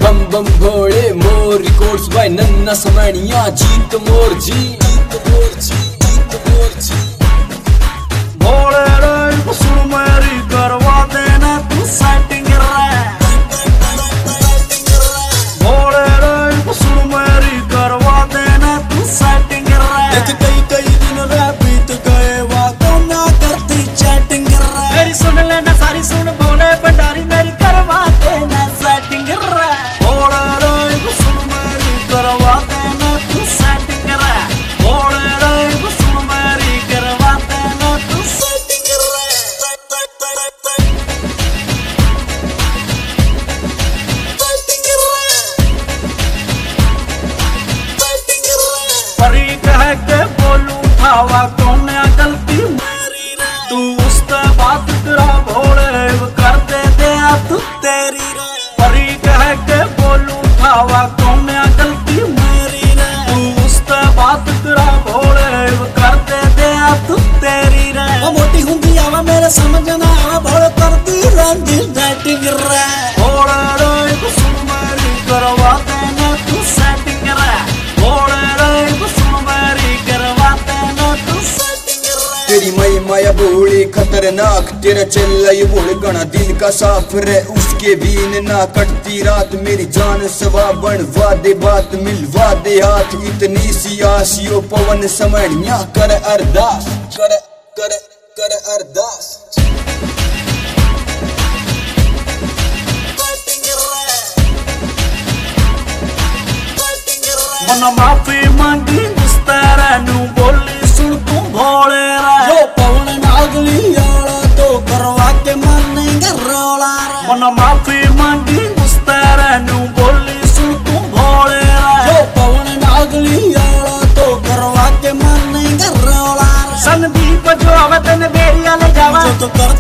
bomb bomb Bhole more records by नन्ना समैनिया जीत मोर जी भोले रे सुन मेरी करवा देना तू सेटिंग रे भोले रे सुन मेरी करवा देना तू सेटिंग रे देख कई दिन रे बीत गए वादा ना करती चैटिंग रे मेरी सुन लेना सारी सुन भोले भंडारी मेरी करवा देना सेटिंग रे भोले रे सुन मेरी करवा देना तू सेटिंग रे भोले रे सुन मेरी करवा देना तू सेटिंग रे परी कह के बोलू उठावा कौन गलती मेरी रे तू उससे बात करा भोले कर दे तू तेरी रे परी कह के बोलू उठावा कौन गलती मेरी रे तू उससे बात करा भोले कर दे तू तेरी रे वो मोटी हुंदी आवा मेरे समझ ना आवा भोले करती रंगी सेटिंग रे भोले रे सुन मेरी करवा देना तू सेटिंग रे भोले रे सुन मेरी करवा देना तू सेटिंग रे तेरी मई माया भोली खतरनाक तेरा चल ये बोल गणा दिल का साफ रे उसके बीन ना कटती रात मेरी जान सवा बनवा दे बात मिलवा दे हाथ इतनी सी आसियो पवन समैनिया कर अरदास कर कर कर अरदास मन माफी मांगी मुस्तारा नू बोली सुन तू भोले रे जो पवन नागली आला तो करवा के मानेंगे रोला रे मन माफी मांगी मुस्तारा नू बोली सुन तू भोले रे जो पवन नागली आला तो करवा के मानेंगे रोला रे संदीप जो आवे तेने बेरिया ले जावा जो तो कर